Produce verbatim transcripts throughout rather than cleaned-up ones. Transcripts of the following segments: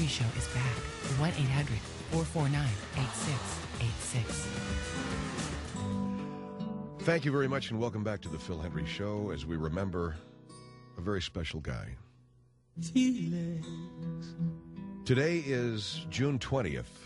Henry Show is back. one eight hundred four four nine eight six eight six. Thank you very much, and welcome back to the Phil Henry Show as we remember a very special guy. Feelings. Today is June twentieth.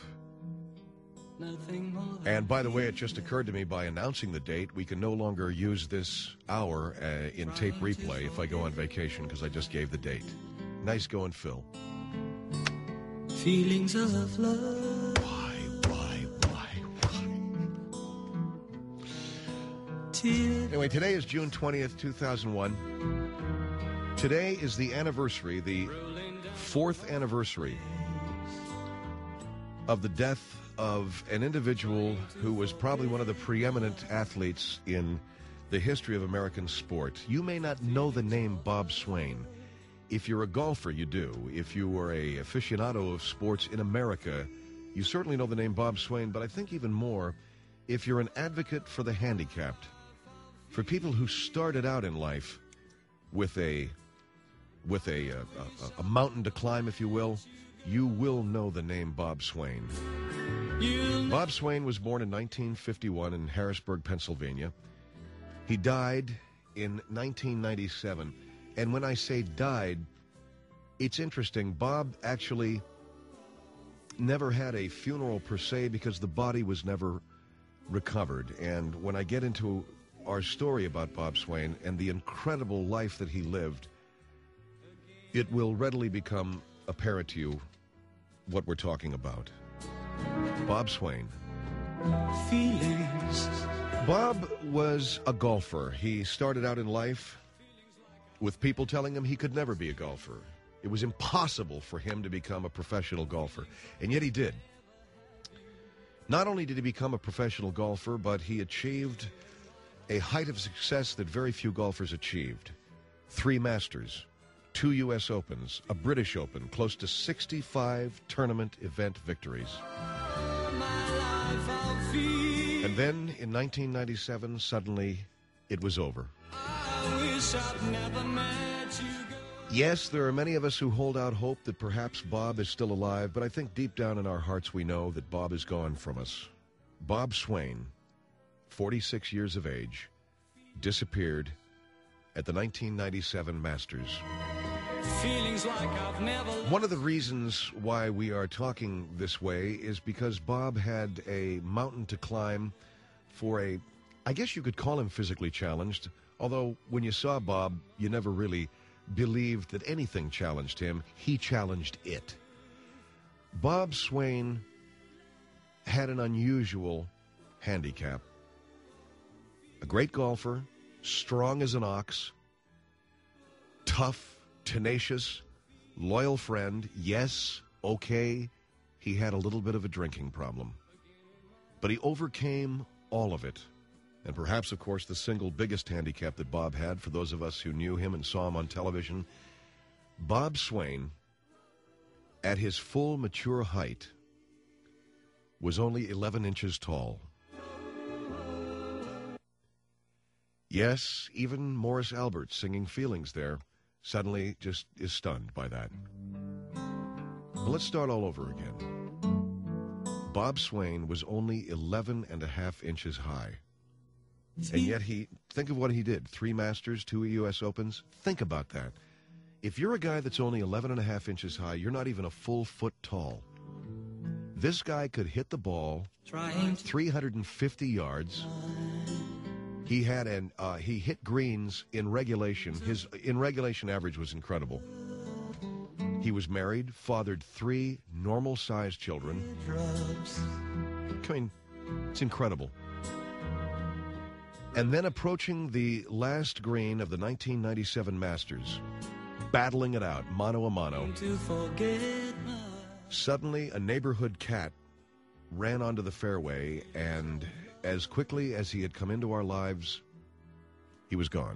And by the way, it just occurred to me by announcing the date, we can no longer use this hour uh, in tape replay if I go on vacation because I just gave the date. Nice going, Phil. Feelings of love. Why, why, why, why? Tears. Anyway, today is June twentieth, two thousand one. Today is the anniversary, the fourth anniversary of the death of an individual who was probably one of the preeminent athletes in the history of American sport. You may not know the name Bob Swain. If you're a golfer, you do. If you are a aficionado of sports in America, you certainly know the name Bob Swain, but I think even more, if you're an advocate for the handicapped, for people who started out in life with a with a, a, a, a mountain to climb, if you will, you will know the name Bob Swain. Bob Swain was born in nineteen fifty-one in Harrisburg, Pennsylvania. He died in nineteen ninety-seven. And when I say died, it's interesting. Bob actually never had a funeral per se because the body was never recovered. And when I get into our story about Bob Swain and the incredible life that he lived, it will readily become apparent to you what we're talking about. Bob Swain. Feelings. Bob was a golfer. He started out in life with people telling him he could never be a golfer. It was impossible for him to become a professional golfer, and yet he did. Not only did he become a professional golfer, but he achieved a height of success that very few golfers achieved. Three Masters, two U S Opens, a British Open, close to sixty-five tournament event victories. And then, in nineteen ninety-seven, suddenly, it was over. Yes, there are many of us who hold out hope that perhaps Bob is still alive, but I think deep down in our hearts we know that Bob is gone from us. Bob Swain, forty-six years of age, disappeared at the nineteen ninety-seven Masters. Feelings like I've never loved. One of the reasons why we are talking this way is because Bob had a mountain to climb for a, I guess you could call him physically challenged, although when you saw Bob, you never really believed that anything challenged him. He challenged it. Bob Swain had an unusual handicap. A great golfer, strong as an ox, tough, tenacious, loyal friend. Yes, okay, he had a little bit of a drinking problem. But he overcame all of it. And perhaps, of course, the single biggest handicap that Bob had, for those of us who knew him and saw him on television, Bob Swain, at his full mature height, was only eleven inches tall. Yes, even Morris Albert, singing Feelings there, suddenly just is stunned by that. But let's start all over again. Bob Swain was only eleven and a half inches high. And yet he, think of what he did. Three Masters, two U S Opens. Think about that. If you're a guy that's only eleven and a half inches high, you're not even a full foot tall. This guy could hit the ball three hundred fifty yards. He had an uh, he hit greens in regulation. His in regulation average was incredible. He was married, fathered three normal-sized children. I mean, it's incredible. And then approaching the last green of the nineteen ninety-seven Masters, battling it out, mano a mano, suddenly a neighborhood cat ran onto the fairway, and as quickly as he had come into our lives, he was gone.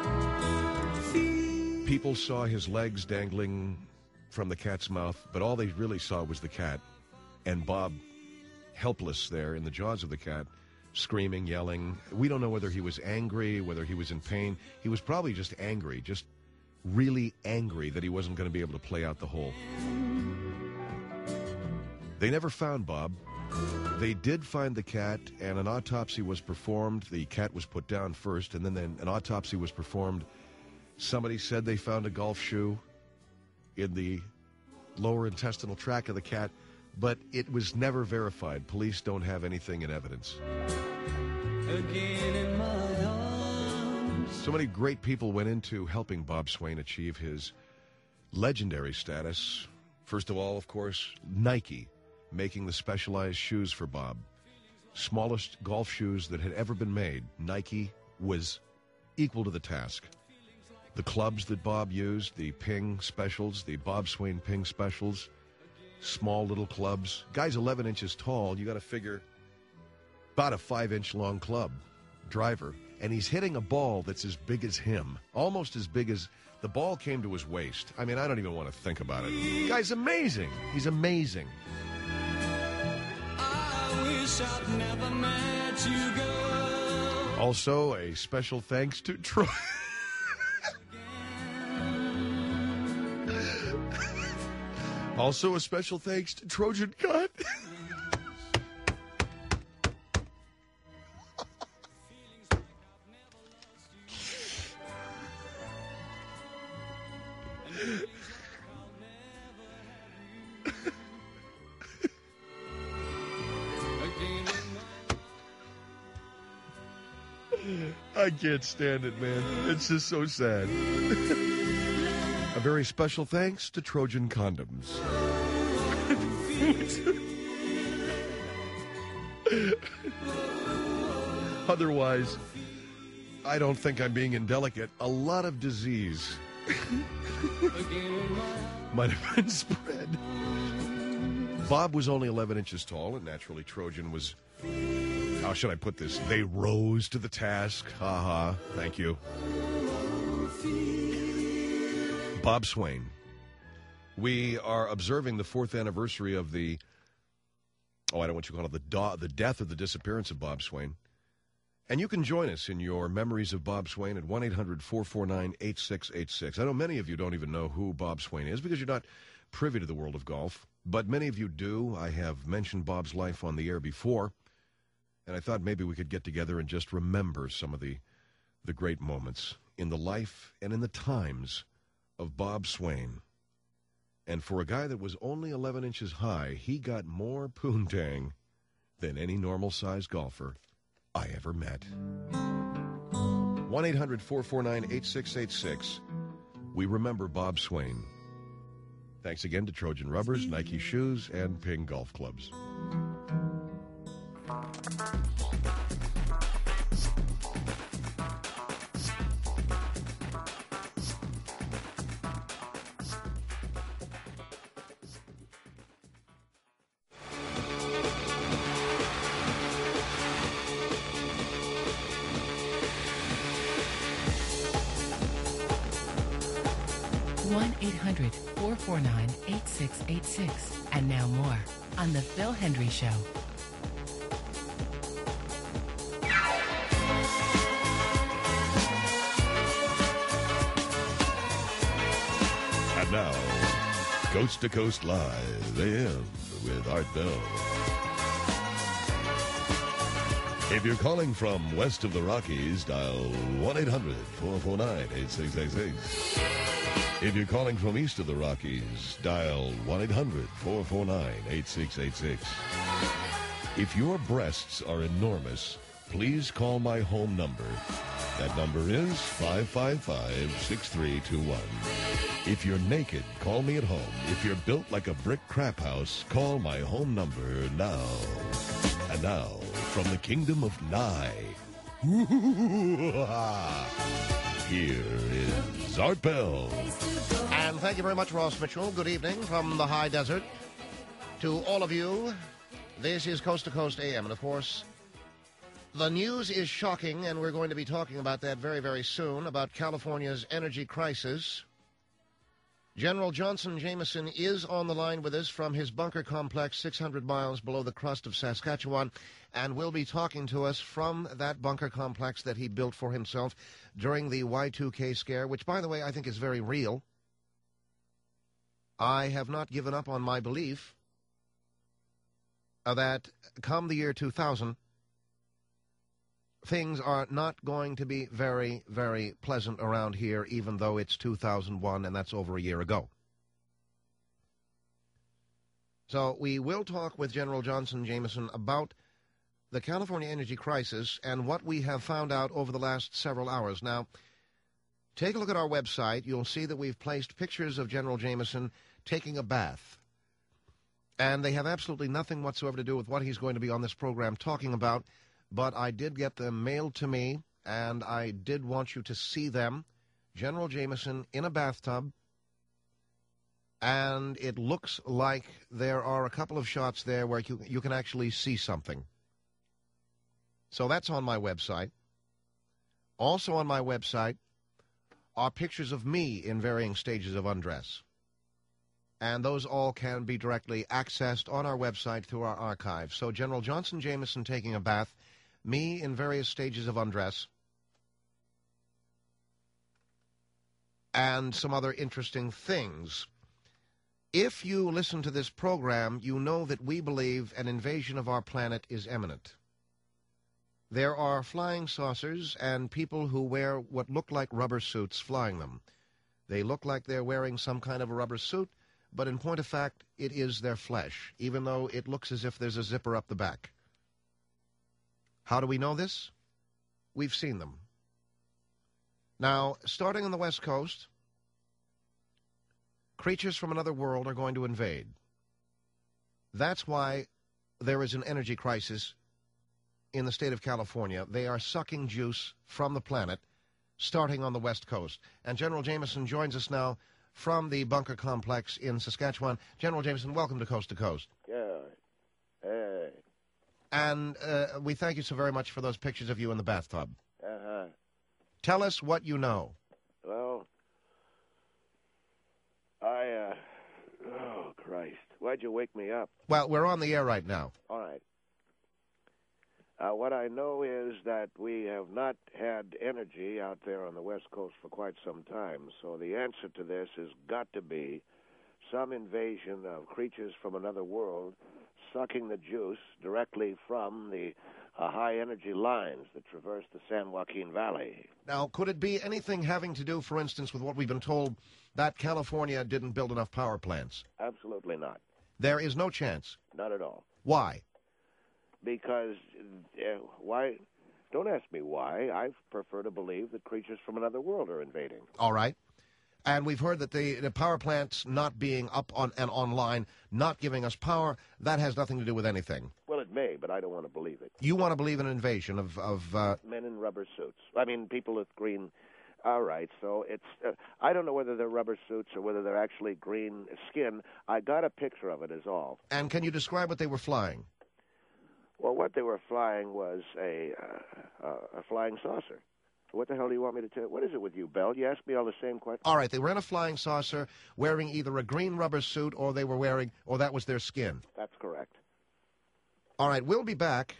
People saw his legs dangling from the cat's mouth, but all they really saw was the cat, and Bob, helpless there in the jaws of the cat, screaming, yelling. We don't know whether he was angry, whether he was in pain. He was probably just angry, just really angry that he wasn't going to be able to play out the hole. They never found Bob. They did find the cat, and an autopsy was performed. The cat was put down first, and then an autopsy was performed. Somebody said they found a golf shoe in the lower intestinal tract of the cat, but it was never verified. Police don't have anything in evidence. Again in my arms. So many great people went into helping Bob Swain achieve his legendary status. First of all, of course, Nike, making the specialized shoes for Bob. Smallest golf shoes that had ever been made. Nike was equal to the task. The clubs that Bob used, the Ping specials, the Bob Swain Ping specials, small little clubs. Guy's eleven inches tall. You got to figure about a five-inch long club, driver. And he's hitting a ball that's as big as him, almost as big as the ball came to his waist. I mean, I don't even want to think about it. Guy's amazing. He's amazing. I wish I'd never met you, girl. Also, a special thanks to Troy. Also, a special thanks to Trojan Cut. I can't stand it, man. It's just so sad. A very special thanks to Trojan Condoms. Otherwise, I don't think I'm being indelicate. A lot of disease might have been spread. Bob was only eleven inches tall, and naturally Trojan was... How should I put this? They rose to the task. Ha ha. Thank you. Bob Swain. We are observing the fourth anniversary of the, oh, I don't want you to call it the, do- the death or the disappearance of Bob Swain. And you can join us in your memories of Bob Swain at one eight hundred four four nine eight six eight six. I know many of you don't even know who Bob Swain is because you're not privy to the world of golf, but many of you do. I have mentioned Bob's life on the air before, and I thought maybe we could get together and just remember some of the, the great moments in the life and in the times of Bob Swain. And for a guy that was only eleven inches high, he got more poontang than any normal-sized golfer I ever met. one eight hundred four four nine eight six eight six. We remember Bob Swain. Thanks again to Trojan Rubbers, Nike Shoes, and Ping Golf Clubs. one eight hundred four four nine eight six eight six. And now more on The Phil Hendrie Show. And now, Coast to Coast Live, A M with Art Bell. If you're calling from west of the Rockies, dial one eight hundred four four nine eight six eight six. If you're calling from east of the Rockies, dial one eight hundred four four nine eight six eight six. If your breasts are enormous, please call my home number. That number is five five five, six three two one. If you're naked, call me at home. If you're built like a brick crap house, call my home number now. And now, from the kingdom of Nye, here is Art Bell. And thank you very much, Ross Mitchell. Good evening from the high desert. To all of you, this is Coast to Coast A M. And, of course, the news is shocking, and we're going to be talking about that very, very soon, about California's energy crisis. General Johnson Jameson is on the line with us from his bunker complex six hundred miles below the crust of Saskatchewan, and will be talking to us from that bunker complex that he built for himself during the Y two K scare, which, by the way, I think is very real. I have not given up on my belief uh, that come the year two thousand, things are not going to be very, very pleasant around here, even though it's two thousand one, and that's over a year ago. So we will talk with General Johnson Jameson about the California energy crisis and what we have found out over the last several hours. Now, take a look at our website. You'll see that we've placed pictures of General Jameson taking a bath. And they have absolutely nothing whatsoever to do with what he's going to be on this program talking about, but I did get them mailed to me, and I did want you to see them. General Jameson in a bathtub, and it looks like there are a couple of shots there where you, you can actually see something. So that's on my website. Also on my website are pictures of me in varying stages of undress. And those all can be directly accessed on our website through our archive. So General Johnson Jameson taking a bath, me in various stages of undress, and some other interesting things. If you listen to this program, you know that we believe an invasion of our planet is imminent. There are flying saucers and people who wear what look like rubber suits flying them. They look like they're wearing some kind of a rubber suit, but in point of fact, it is their flesh, even though it looks as if there's a zipper up the back. How do we know this? We've seen them. Now, starting on the West Coast, creatures from another world are going to invade. That's why there is an energy crisis in the state of California. They are sucking juice from the planet, starting on the West Coast. And General Jameson joins us now from the bunker complex in Saskatchewan. General Jameson, welcome to Coast to Coast. Yeah. Hey. And uh, we thank you so very much for those pictures of you in the bathtub. Uh-huh. Tell us what you know. Well, I, uh, oh, Christ. Why'd you wake me up? Well, we're on the air right now. All right. Uh, what I know is that we have not had energy out there on the West Coast for quite some time. So the answer to this has got to be some invasion of creatures from another world sucking the juice directly from the uh, high-energy lines that traverse the San Joaquin Valley. Now, could it be anything having to do, for instance, with what we've been told, that California didn't build enough power plants? Absolutely not. There is no chance. Not at all. Why? Because, uh, why? Don't ask me why. I prefer to believe that creatures from another world are invading. All right. And we've heard that the, the power plants not being up on and online, not giving us power, that has nothing to do with anything. Well, it may, but I don't want to believe it. You want to believe in an invasion of... of uh... Men in rubber suits. I mean, people with green... All right, so it's... Uh, I don't know whether they're rubber suits or whether they're actually green skin. I got a picture of it is all. And can you describe what they were flying? Well, what they were flying was a, uh, uh, a flying saucer. What the hell do you want me to tell you? What is it with you, Bell? You ask me all the same questions. All right, they were in a flying saucer wearing either a green rubber suit or they were wearing, or that was their skin. That's correct. All right, we'll be back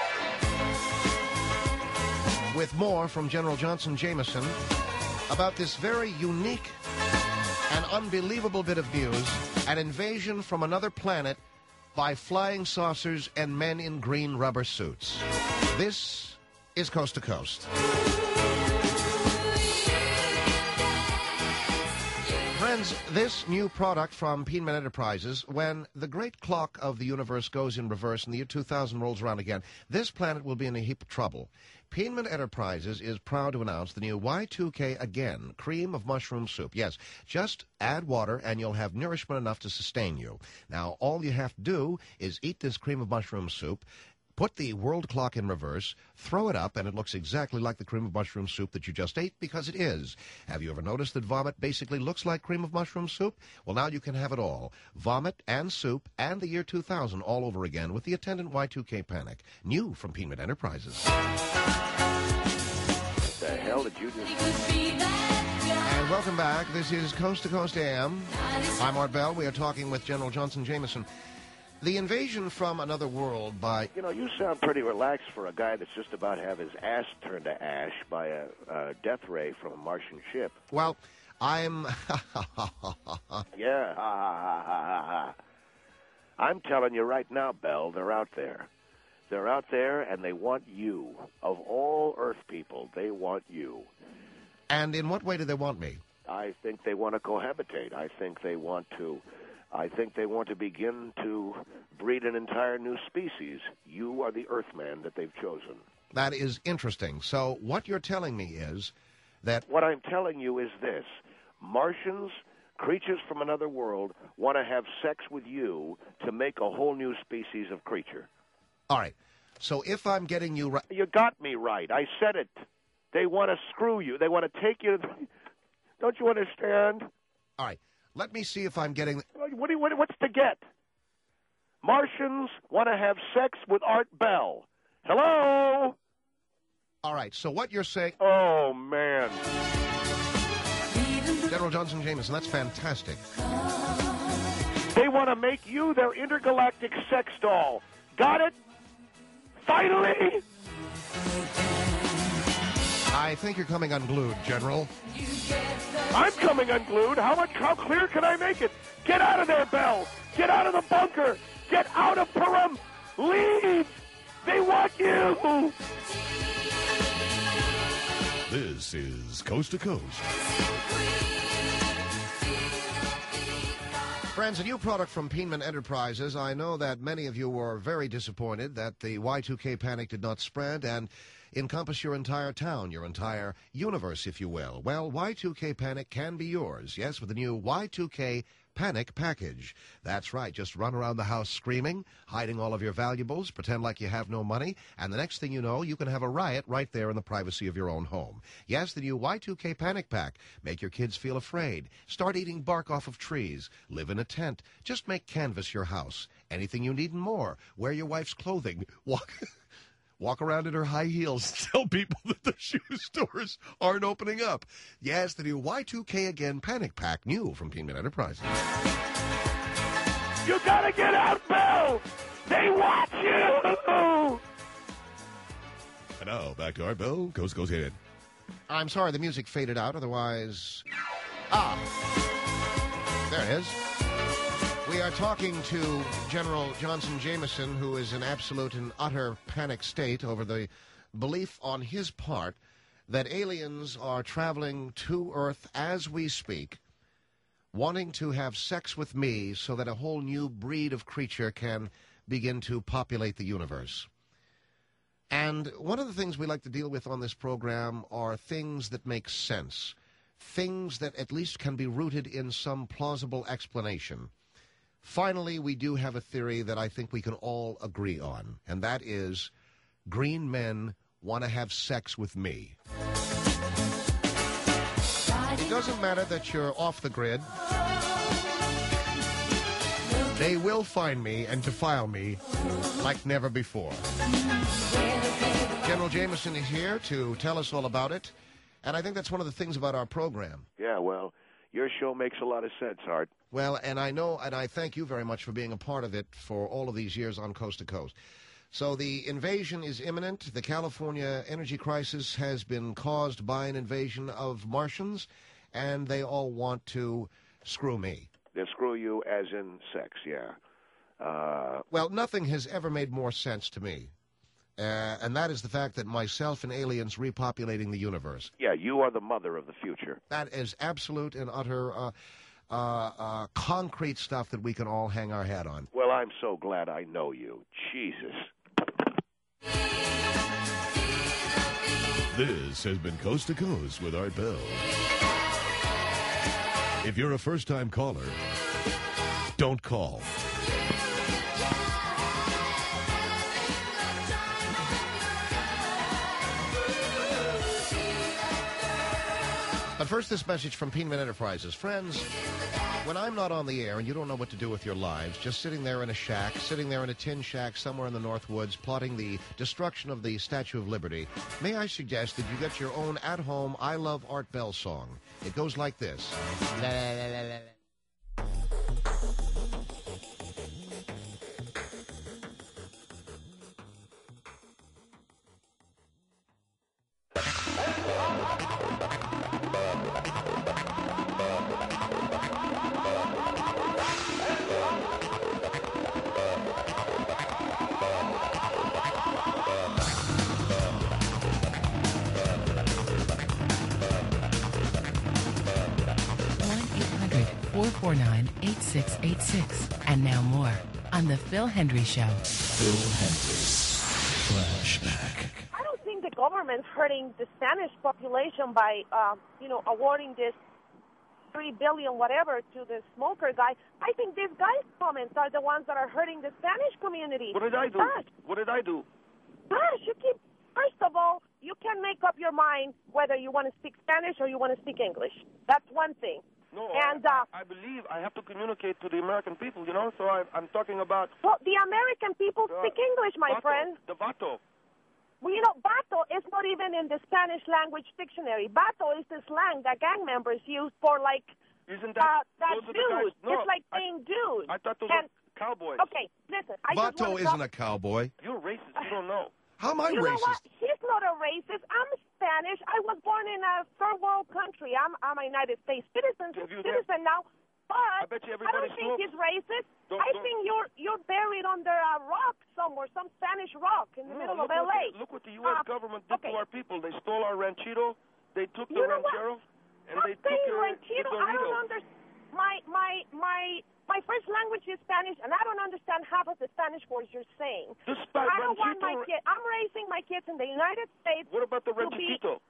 with more from General Johnson Jameson about this very unique and unbelievable bit of news, an invasion from another planet by flying saucers and men in green rubber suits. This is Coast to Coast. Friends, this new product from Penman Enterprises, when the great clock of the universe goes in reverse and the year two thousand rolls around again, this planet will be in a heap of trouble. Penman Enterprises is proud to announce the new Y two K Again cream of mushroom soup. Yes, just add water and you'll have nourishment enough to sustain you. Now, all you have to do is eat this cream of mushroom soup, put the world clock in reverse, throw it up, and it looks exactly like the cream of mushroom soup that you just ate, because it is. Have you ever noticed that vomit basically looks like cream of mushroom soup? Well, now you can have it all. Vomit and soup and the year two thousand all over again with the attendant Y two K panic. New from Penman Enterprises. What the hell did you just... And welcome back. This is Coast to Coast A M. I'm Art Bell. We are talking with General Johnson Jameson. The invasion from another world by... You know, you sound pretty relaxed for a guy that's just about to have his ass turned to ash by a, a death ray from a Martian ship. Well, I'm... Yeah, ha, ha, ha, ha, ha. I'm telling you right now, Belle, they're out there. They're out there, and they want you. Of all Earth people, they want you. And in what way do they want me? I think they want to cohabitate. I think they want to. I think they want to begin to breed an entire new species. You are the Earthman that they've chosen. That is interesting. So what you're telling me is that... What I'm telling you is this. Martians, creatures from another world, want to have sex with you to make a whole new species of creature. All right. So if I'm getting you right... You got me right. I said it. They want to screw you. They want to take you... Don't you understand? All right. Let me see if I'm getting... What do you, what, what's to get? Martians want to have sex with Art Bell. Hello? All right. So what you're saying... Oh, man. General Johnson Jameson, that's fantastic. They want to make you their intergalactic sex doll. Got it? Finally? I think you're coming unglued, General. I'm coming unglued. How much? How clear can I make it? Get out of there, Bell. Get out of the bunker. Get out of Param. Leave. They want you. This is Coast to Coast. Friends, a new product from Peenman Enterprises. I know that many of you were very disappointed that the Y two K panic did not spread and encompass your entire town, your entire universe, if you will. Well, Y two K panic can be yours, yes, with the new Y two K Panic Package. That's right, just run around the house screaming, hiding all of your valuables, pretend like you have no money, and the next thing you know, you can have a riot right there in the privacy of your own home. Yes, the new Y two K Panic Pack. Make your kids feel afraid. Start eating bark off of trees. Live in a tent. Just make canvas your house. Anything you need and more. Wear your wife's clothing. Walk... Walk around in her high heels and tell people that the shoe stores aren't opening up. Yes, the new Y two K Again Panic Pack, new from Peenman Enterprises. You gotta get out, Bill! They want you! And now, back to our Bill. Coast goes in. I'm sorry, the music faded out, otherwise... Ah! There it is. We are talking to General Johnson Jameson, who is in absolute and utter panic state over the belief on his part that aliens are traveling to Earth as we speak, wanting to have sex with me so that a whole new breed of creature can begin to populate the universe. And one of the things we like to deal with on this program are things that make sense, things that at least can be rooted in some plausible explanation. Finally, we do have a theory that I think we can all agree on, and that is green men want to have sex with me. It doesn't matter that you're off the grid. They will find me and defile me like never before. General Jameson is here to tell us all about it, and I think that's one of the things about our program. Yeah, well, your show makes a lot of sense, Art. Well, and I know, and I thank you very much for being a part of it for all of these years on Coast to Coast. So the invasion is imminent. The California energy crisis has been caused by an invasion of Martians, and they all want to screw me. They screw you as in sex, yeah. Uh, well, nothing has ever made more sense to me, uh, and that is the fact that myself and aliens repopulating the universe. Yeah, you are the mother of the future. That is absolute and utter... Uh, Uh, uh, concrete stuff that we can all hang our hat on. Well, I'm so glad I know you. Jesus. This has been Coast to Coast with Art Bell. If you're a first-time caller, don't call. But first, this message from Peenman Enterprises. Friends, when I'm not on the air and you don't know what to do with your lives, just sitting there in a shack, sitting there in a tin shack somewhere in the North Woods, plotting the destruction of the Statue of Liberty, may I suggest that you get your own at-home I Love Art Bell song. It goes like this. La, la, la, la, la. four nine, eight six eight six. And now more on The Phil Hendry Show. Phil Hendry's Flashback. I don't think the government's hurting the Spanish population by, uh, you know, awarding this three billion whatever to the smoker guy. I think these guys' comments are the ones that are hurting the Spanish community. What did I do? Gosh, What did I do? gosh, you keep. First of all, you can make up your mind whether you want to speak Spanish or you want to speak English. That's one thing. No, And, I, uh, I believe I have to communicate to the American people, you know, so I, I'm talking about... Well, the American people uh, speak English, my vato, friend. The vato. Well, you know, vato is not even in the Spanish language dictionary. Vato is the slang that gang members use for, like, Isn't uh, that... that those are the guys- dude. No, It's like I, saying dude. I thought those And- were cowboys. Okay, listen. I just Vato wanna isn't talk- a cowboy. You're racist. You don't know. How am I You know what? racist? He's not a racist. I'm Spanish. I was born in a third world country. I'm, I'm a United States citizen, Have you- citizen now. But I bet you I everybody don't think smokes. he's racist. Don't- I don't- think you're you're buried under a rock somewhere, some Spanish rock in the No, middle look, of L what A. the, look what the U S Uh, government did okay. to our people. They stole our ranchito. They took the You know what? ranchero. And I'm they took saying uh, ranchito. the I don't Dorito. understand. My my my my first language is Spanish, and I don't understand half of the Spanish words you're saying. The spa- I don't want ranchito my ra- kid. I'm raising my kids in the United States. What about the to be- ranchito?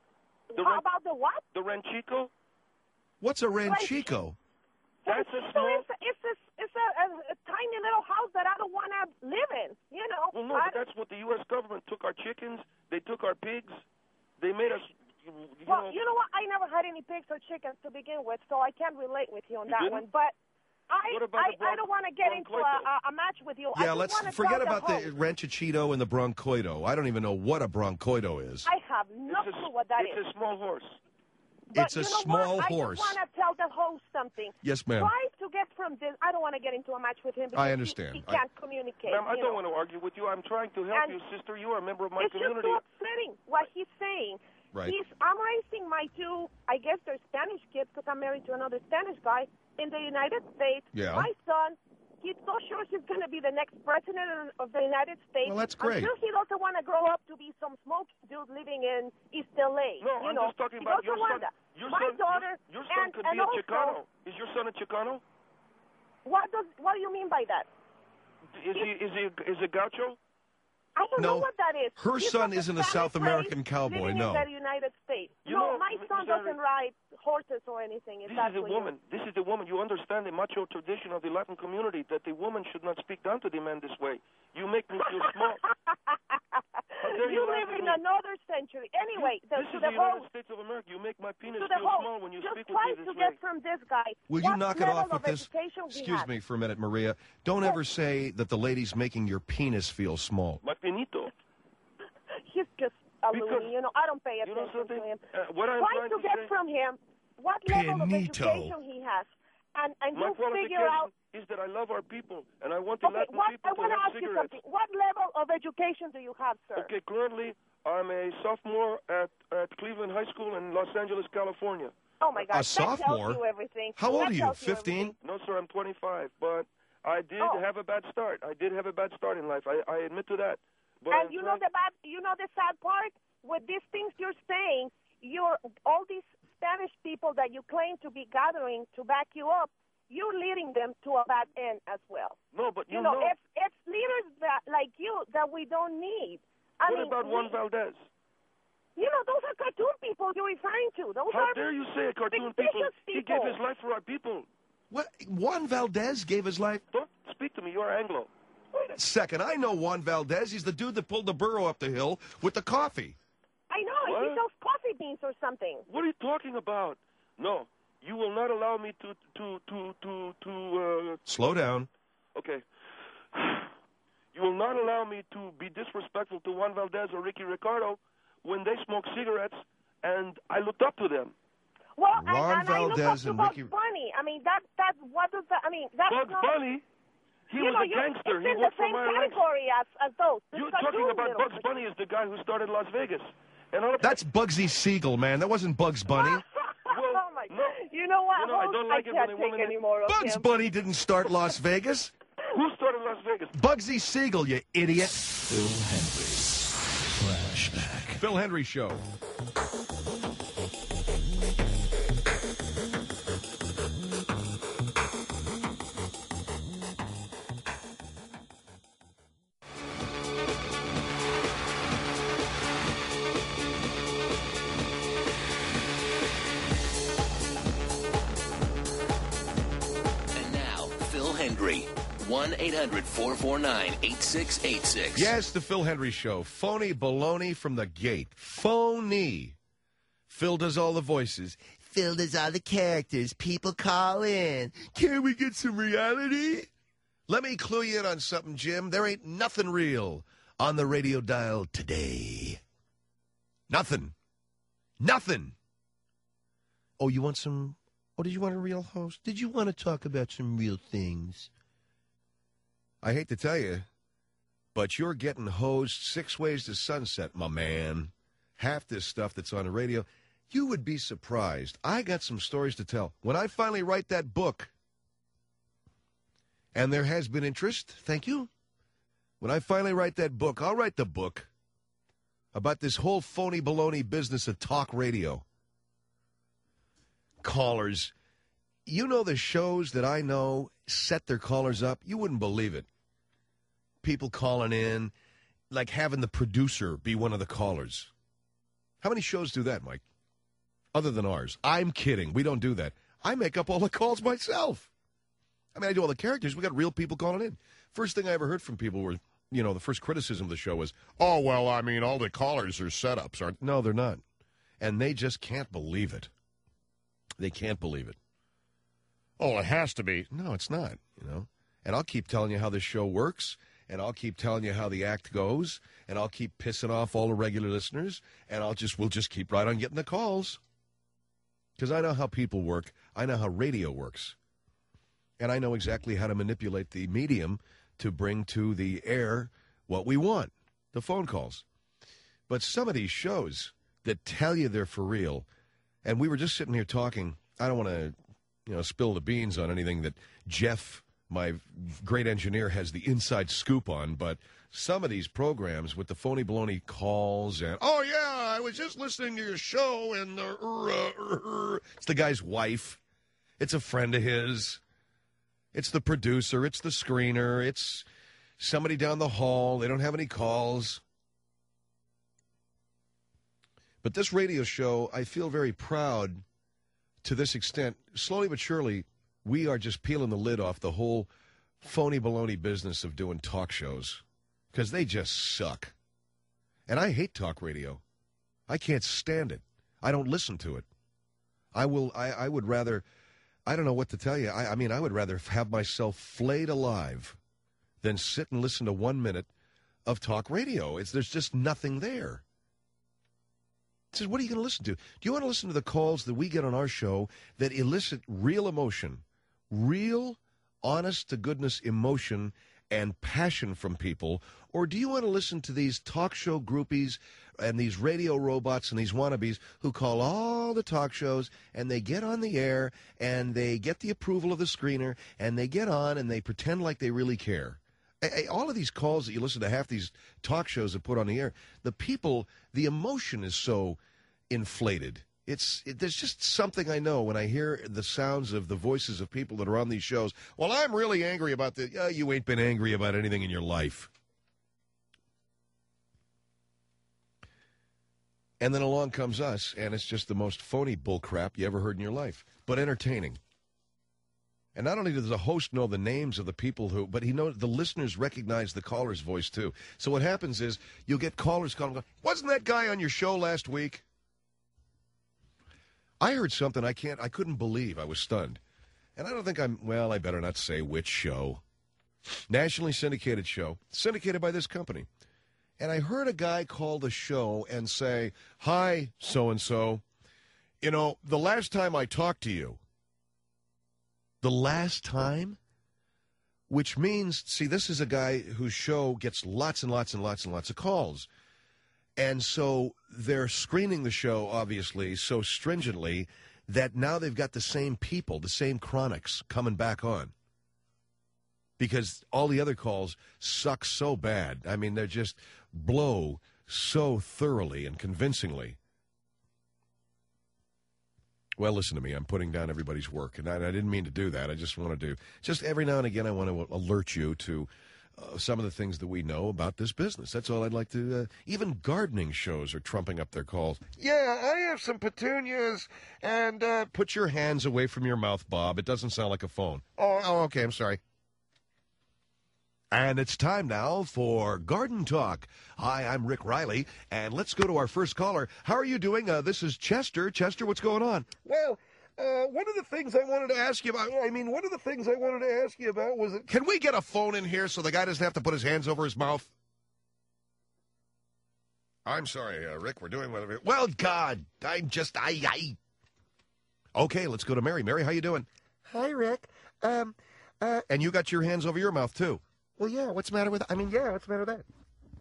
The How ran- about the what? The ranchito? What's a ranchico? That's a So small... it's a, it's a, it's a, a, a tiny little house that I don't want to live in. You know. Well, no, I, but that's what the U S government took our chickens. They took our pigs. They made us, you well, know... you know what? I never had any pigs or chickens to begin with, so I can't relate with you on You that didn't? one. But I What about I, the bron- I don't want to get into a, a, a match with you. I Yeah, just let's wanna forget tell about the host, ranchichito and the broncoito. I don't even know what a broncoito is. I have no It's a, clue what that it's is. a small horse. But It's a you know small what? horse. I just want to tell the host something. Yes, ma'am. Try to get from this. I don't want to get into a match with him because I he- understand. he, I- can't communicate. Ma'am, I you don't know. want to argue with you. I'm trying to help And you, sister. You are a member of my It's just community. so upsetting what he's saying. Right. He's, I'm raising my two, I guess they're Spanish kids because I'm married to another Spanish guy in the United States. Yeah. My son, he's so sure he's going to be the next president of the United States. Well, that's great. I'm sure he doesn't want to grow up to be some smoky dude living in East L A. No, you I'm know, just talking he about doesn't your want son. that. Your my son, daughter, your, your son and, could and be a also, Chicano. Is your son a Chicano? What does what do you mean by that? Is he is he is he gaucho? I don't No, know what that is. her He's son from a isn't a Spanish South American race cowboy, living no. in the United States. You no, know, my Miss son Henry, doesn't ride horses or anything. If This that's is a what you- woman. This is the woman. You understand the macho tradition of the Latin community that the woman should not speak down to the man this way. You make me feel small. dare you you live laugh at in me? another century. Anyway, the, This to is the the United host, States of America. You make my penis to feel the host, small when you just speak with try me this to way. get from this guy. Will you what knock it level off with of this? education he Excuse has. me for a minute, Maria. Don't ever say that the lady's making your penis feel small. My pinito. He's just a Because- loony. You know, I don't pay You know attention something? to him. Uh, what I'm Try trying to to get say, from him what level of Pinito. education he has, and and my you figure qualification out. is that I love our people and I want the Okay, Latin what, people I to want to have ask you cigarettes. something. What level of education do you have, sir? Okay, currently I'm a sophomore at, at Cleveland High School in Los Angeles, California. Oh my God, A sophomore? That tells you everything. How old That are you? tells fifteen? everything. No, sir, I'm twenty-five, but I did Oh. have a bad start. I did have a bad start in life. I, I admit to that. But And I'm you know trying- the bad, you know the sad part with these things you're saying. You're all these Spanish people that you claim to be gathering to back you up. You're leading them to a bad end as well. No, but you, You know, it's it's leaders that like you that we don't need. I what mean, about we, Juan Valdez? You know, those are cartoon people you're referring to. Those How are dare you say a cartoon people? fictitious He people. gave his life for our people. What? Juan Valdez gave his life? Don't speak to me. You're Anglo. Wait a second. I know Juan Valdez. He's the dude that pulled the burro up the hill with the coffee. I know. What? He sells coffee beans or something. What are you talking about? No, you will not allow me to to to to to. Uh, Slow down. okay. You will not allow me to be disrespectful to Juan Valdez or Ricky Ricardo when they smoke cigarettes, and I looked up to them. Well, Ron and, and I look up Valdez to and Bugs Ricky- Bunny. I mean, that that what does that? I mean, that's Bugs not. Bunny, he you was know, a you, gangster. It's He in the worked for same my ranks. category as as those. The You're cartoon talking about little Bugs Bunny as the guy who started Las Vegas. And all of That's Bugsy Siegel, man. That wasn't Bugs Bunny. oh my! no. You know what? You know, I Host, don't like it can't when a take woman- any more of Bugs him. Bunny didn't start Las Vegas. who started Las Vegas? Bugsy Siegel, you idiot. Phil Hendry's Flashback. Phil Hendry Show. one eight hundred four four nine eight six eight six. Yes, the Phil Hendry Show. Phony baloney from the gate. Phony. Phil does all the voices. Phil does all the characters. People call in. Can we get some reality? Let me clue you in on something, Jim. There ain't nothing real on the radio dial today. Nothing. Nothing. Oh, you want some... Oh, did you want a real host? Did you want to talk about some real things? I hate to tell you, but you're getting hosed six ways to sunset, my man. Half this stuff that's on the radio, you would be surprised. I got some stories to tell. When I finally write that book, and there has been interest, thank you. When I finally write that book, I'll write the book about this whole phony baloney business of talk radio. Callers. You know the shows that I know set their callers up? You wouldn't believe it. People calling in, like having the producer be one of the callers. How many shows do that, Mike? Other than ours. I'm kidding. We don't do that. I make up all the calls myself. I mean, I do all the characters. We got real people calling in. First thing I ever heard from people were, you know, the first criticism of the show was, oh, well, I mean, all the callers are setups, aren't they? No, they're not. And they just can't believe it. They can't believe it. Oh, it has to be. No, it's not, you know. And I'll keep telling you how this show works, and I'll keep telling you how the act goes, and I'll keep pissing off all the regular listeners, and I'll just, we'll just keep right on getting the calls. Because I know how people work. I know how radio works. And I know exactly how to manipulate the medium to bring to the air what we want, the phone calls. But some of these shows that tell you they're for real, and we were just sitting here talking, I don't want to, you know, spill the beans on anything that Jeff, my great engineer, has the inside scoop on, but some of these programs with the phony baloney calls and, oh, yeah, I was just listening to your show, and uh, uh, uh, it's the guy's wife. It's a friend of his. It's the producer. It's the screener. It's somebody down the hall. They don't have any calls. But this radio show, I feel very proud to this extent. Slowly but surely, we are just peeling the lid off the whole phony baloney business of doing talk shows because they just suck. And I hate talk radio. I can't stand it. I don't listen to it. I will. I, I would rather, I don't know what to tell you. I, I mean, I would rather have myself flayed alive than sit and listen to one minute of talk radio. It's, there's just nothing there. It says, what are you going to listen to? Do you want to listen to the calls that we get on our show that elicit real emotion, real, honest-to-goodness emotion and passion from people? Or do you want to listen to these talk show groupies and these radio robots and these wannabes who call all the talk shows and they get on the air and they get the approval of the screener and they get on and they pretend like they really care? All of these calls that you listen to, half these talk shows that put on the air, the people, the emotion is so inflated. It's it, there's just something I know when I hear the sounds of the voices of people that are on these shows. Well, I'm really angry about the. Uh, you ain't been angry about anything in your life. And then along comes us, and it's just the most phony bullcrap you ever heard in your life, but entertaining. And not only does the host know the names of the people who, but he knows the listeners recognize the caller's voice too. So what happens is you'll get callers calling, going, wasn't that guy on your show last week? I heard something I can't, I couldn't believe. I was stunned. And I don't think I'm, well, I better not say which show. Nationally syndicated show, syndicated by this company. And I heard a guy call the show and say, hi, so-and-so. You know, the last time I talked to you, the last time, which means, see, this is a guy whose show gets lots and lots and lots and lots of calls. And so they're screening the show, obviously, so stringently that now they've got the same people, the same chronics coming back on. Because all the other calls suck so bad. I mean, they're just blow so thoroughly and convincingly. Well, listen to me. I'm putting down everybody's work, and I, I didn't mean to do that. I just want to do, just every now and again, I want to alert you to uh, some of the things that we know about this business. That's all I'd like to, uh, even gardening shows are trumping up their calls. Yeah, I have some petunias, and uh, put your hands away from your mouth, Bob. It doesn't sound like a phone. Oh, oh okay, I'm sorry. And it's time now for Garden Talk. Hi, I'm Rick Riley, and let's go to our first caller. How are you doing? Uh, this is Chester. Chester, what's going on? Well, uh, one of the things I wanted to ask you about, I mean, one of the things I wanted to ask you about was, can we get a phone in here so the guy doesn't have to put his hands over his mouth? I'm sorry, uh, Rick, we're doing whatever. Well, God, I'm just, I, I. Okay, let's go to Mary. Mary, how you doing? Hi, Rick. Um, uh, and you got your hands over your mouth, too. Well, yeah, what's the matter with, I mean, yeah, what's the matter with that?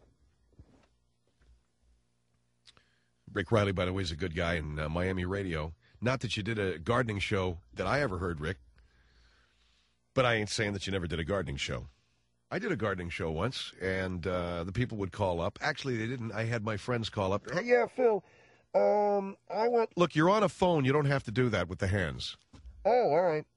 Rick Riley, by the way, is a good guy in uh, Miami radio. Not that you did a gardening show that I ever heard, Rick. But I ain't saying that you never did a gardening show. I did a gardening show once, and uh, the people would call up. Actually, they didn't. I had my friends call up. Hey, yeah, Phil, um, I want... Look, you're on a phone. You don't have to do that with the hands. Oh, all right.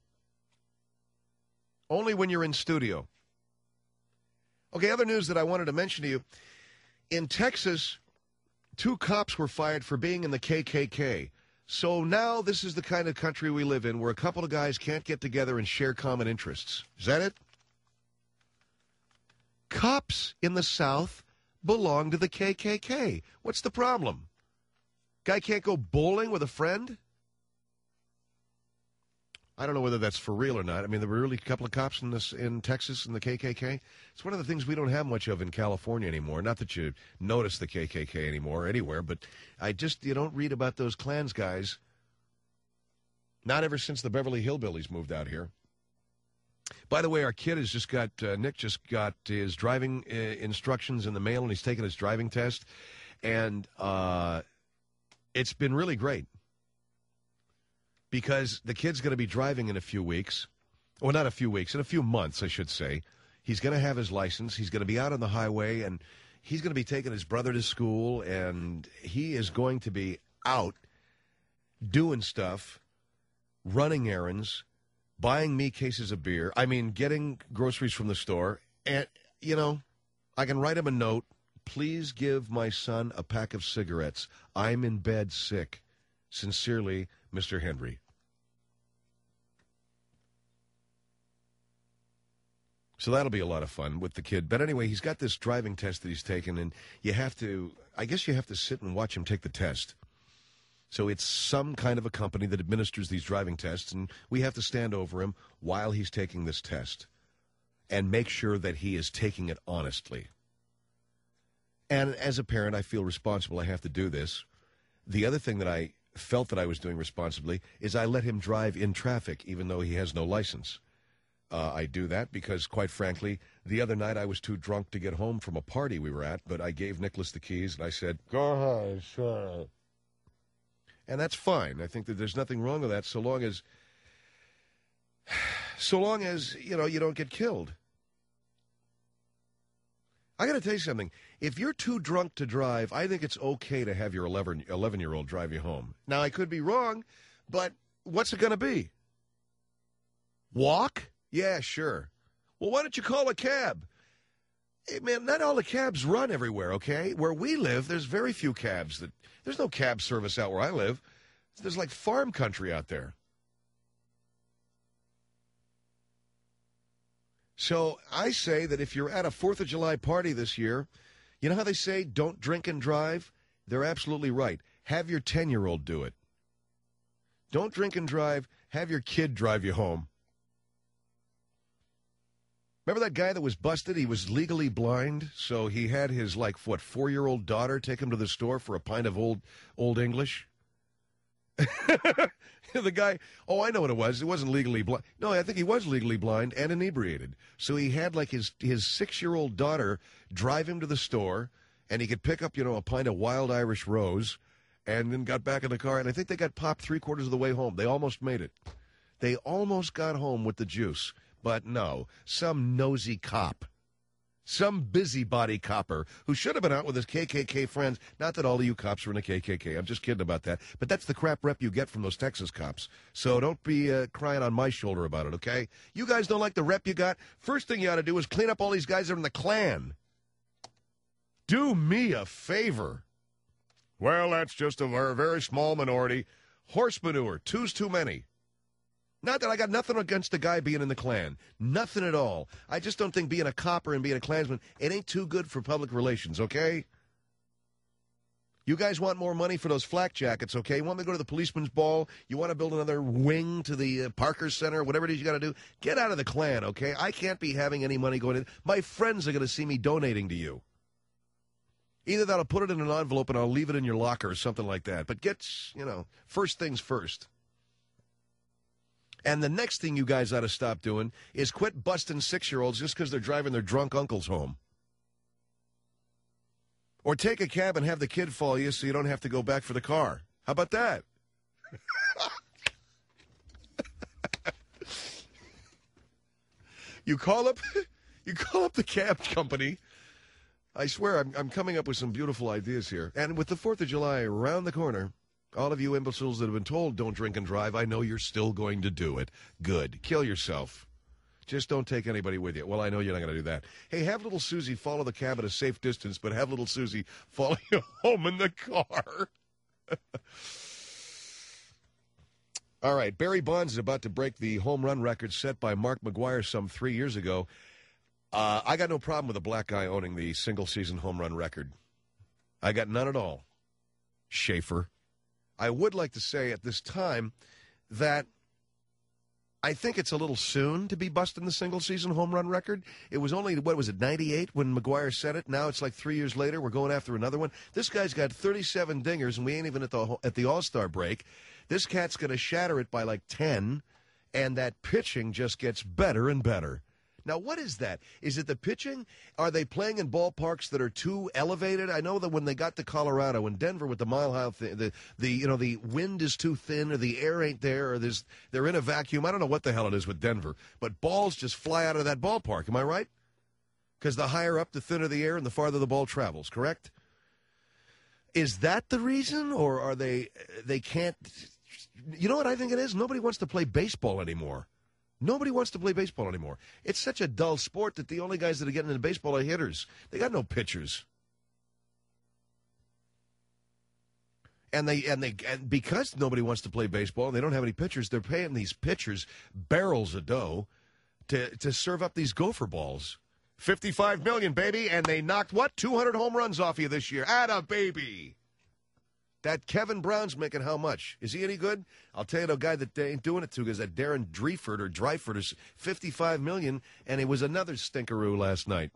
Only when you're in studio. Okay, other news that I wanted to mention to you. In Texas, two cops were fired for being in the K K K. So now this is the kind of country we live in where a couple of guys can't get together and share common interests. Is that it? Cops in the South belong to the K K K. What's the problem? Guy can't go bowling with a friend? I don't know whether that's for real or not. I mean, there were really a couple of cops in this in Texas in the K K K. It's one of the things we don't have much of in California anymore. Not that you notice the K K K anymore anywhere, but I just, you don't read about those Klans guys. Not ever since the Beverly Hillbillies moved out here. By the way, our kid has just got, uh, Nick just got his driving uh, instructions in the mail, and he's taken his driving test. And uh, it's been really great. Because the kid's going to be driving in a few weeks. Well, not a few weeks, in a few months, I should say. He's going to have his license. He's going to be out on the highway, and he's going to be taking his brother to school, and he is going to be out doing stuff, running errands, buying me cases of beer. I mean, getting groceries from the store. And, you know, I can write him a note. Please give my son a pack of cigarettes. I'm in bed sick. Sincerely, Mister Henry. So that'll be a lot of fun with the kid. But anyway, he's got this driving test that he's taken, and you have to, I guess you have to sit and watch him take the test. So it's some kind of a company that administers these driving tests, and we have to stand over him while he's taking this test and make sure that he is taking it honestly. And as a parent, I feel responsible. I have to do this. The other thing that I felt that I was doing responsibly is I let him drive in traffic even though he has no license. Uh, I do that because, quite frankly, the other night I was too drunk to get home from a party we were at, but I gave Nicholas the keys and I said, go ahead, sure. And that's fine. I think that there's nothing wrong with that so long as, so long as, you know, you don't get killed. I got to tell you something. If you're too drunk to drive, I think it's okay to have your eleven-year-old drive you home. Now, I could be wrong, but what's it going to be? Walk? Yeah, sure. Well, why don't you call a cab? Hey, man, not all the cabs run everywhere, okay? Where we live, there's very few cabs. That There's no cab service out where I live. There's like farm country out there. So I say that if you're at a fourth of July party this year, you know how they say don't drink and drive? They're absolutely right. Have your ten-year-old do it. Don't drink and drive. Have your kid drive you home. Remember that guy that was busted? He was legally blind, so he had his, like, what, four-year-old daughter take him to the store for a pint of old, old English? The guy, oh, I know what it was. It wasn't legally blind. No, I think he was legally blind and inebriated. So he had, like, his, his six-year-old daughter drive him to the store, and he could pick up, you know, a pint of Wild Irish Rose, and then got back in the car, and I think they got popped three-quarters of the way home. They almost made it. They almost got home with the juice. But no, some nosy cop, some busybody copper who should have been out with his K K K friends. Not that all of you cops are in the K K K. I'm just kidding about that. But that's the crap rep you get from those Texas cops. So don't be uh, crying on my shoulder about it, okay? You guys don't like the rep you got? First thing you ought to do is clean up all these guys that are in the Klan. Do me a favor. Well, that's just a very, very small minority. Horse manure, two's too many. Not that I got nothing against the guy being in the Klan. Nothing at all. I just don't think being a copper and being a Klansman, it ain't too good for public relations, okay? You guys want more money for those flak jackets, okay? You want me to go to the policeman's ball? You want to build another wing to the uh, Parker Center? Whatever it is you got to do, get out of the Klan, okay? I can't be having any money going in. My friends are going to see me donating to you. Either that, I'll put it in an envelope and I'll leave it in your locker or something like that. But get, you know, first things first. And the next thing you guys ought to stop doing is quit busting six-year-olds just because they're driving their drunk uncles home. Or take a cab and have the kid follow you so you don't have to go back for the car. How about that? you call up you call up the cab company. I swear I'm, I'm coming up with some beautiful ideas here. And with the fourth of July around the corner, all of you imbeciles that have been told don't drink and drive, I know you're still going to do it. Good. Kill yourself. Just don't take anybody with you. Well, I know you're not going to do that. Hey, have little Susie follow the cab at a safe distance, but have little Susie follow you home in the car. All right, Barry Bonds is about to break the home run record set by Mark McGwire some three years ago. Uh, I got no problem with a black guy owning the single-season home run record. I got none at all. Schaefer. I would like to say at this time that I think it's a little soon to be busting the single-season home run record. It was only, what was it, ninety-eight when McGwire said it? Now it's like three years later. We're going after another one. This guy's got thirty-seven dingers, and we ain't even at the at the All-Star break. This cat's going to shatter it by like ten, and that pitching just gets better and better. Now, what is that? Is it the pitching? Are they playing in ballparks that are too elevated? I know that when they got to Colorado and Denver with the mile high, th- the the you know the wind is too thin, or the air ain't there, or there's they're in a vacuum. I don't know what the hell it is with Denver, but balls just fly out of that ballpark. Am I right? Because the higher up, the thinner the air, and the farther the ball travels. Correct? Is that the reason, or are they they can't? You know what I think it is? Nobody wants to play baseball anymore. Nobody wants to play baseball anymore. It's such a dull sport that the only guys that are getting into baseball are hitters. They got no pitchers. And they and they and because nobody wants to play baseball and they don't have any pitchers, they're paying these pitchers barrels of dough to to serve up these gopher balls. fifty-five million dollars, baby, and they knocked what? two hundred home runs off you this year. Atta baby. That Kevin Brown's making how much? Is he any good? I'll tell you the guy that ain't doing it to is that Darren Dreifert or Dreifert is fifty-five million dollars, and it was another stinkeroo last night.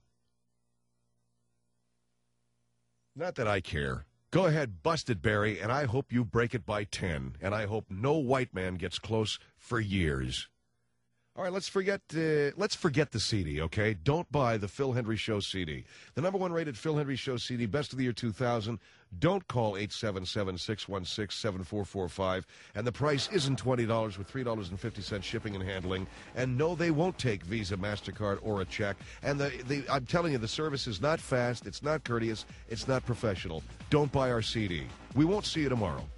Not that I care. Go ahead, bust it, Barry, and I hope you break it by ten, and I hope no white man gets close for years. All right, let's forget uh, let's forget the C D, okay? Don't buy the Phil Hendry Show C D. The number one rated Phil Hendry Show C D, best of the year two thousand. Don't call eight seven seven, six one six, seven four four five. And the price isn't twenty dollars with three dollars and fifty cents shipping and handling. And no, they won't take Visa, MasterCard, or a check. And the, the I'm telling you, the service is not fast, it's not courteous, it's not professional. Don't buy our C D. We won't see you tomorrow.